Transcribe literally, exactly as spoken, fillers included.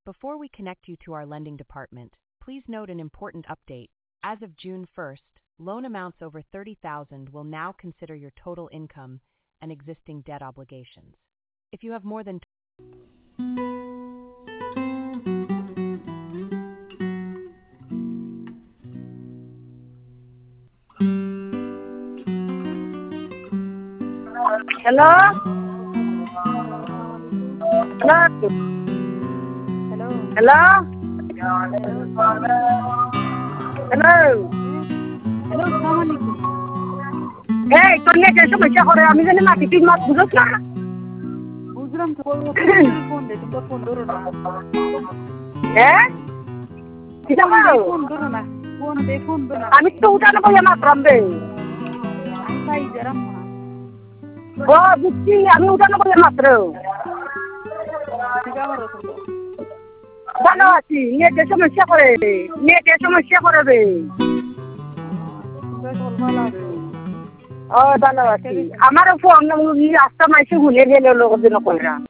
Before we connect you to our lending department, please note an important update. As of June first, loan amounts over thirty thousand will now consider your total income and existing debt obligations. If you have more than Hello? Hello? Hello. Hello? Hello? Hello, Assalamualaikum. Hey, তোর net এসে পয়সা করে আমি জানি মাটি তুই মাছ বুঝছ না বুঝলাম তো ফোন দে তুমি ফোন ধরো না হ্যাঁ কি জানো ফোন ধরো না ফোন দে ফোন ধরো না আমি তো উঠানো বলে মাছ রামবে আমি তাই জরাম না ও বুঝছি আমি উঠানো বলে মাত্র ঠিক আছে তো ভালো আছি নেট এসে সমস্যা করে নেট এসে সমস্যা করে রে বেশ ভালো আছে ও ভালো আছি আমার ফোন রাস্তা মাইসে ঘুরে গেল লোক দিন কইরা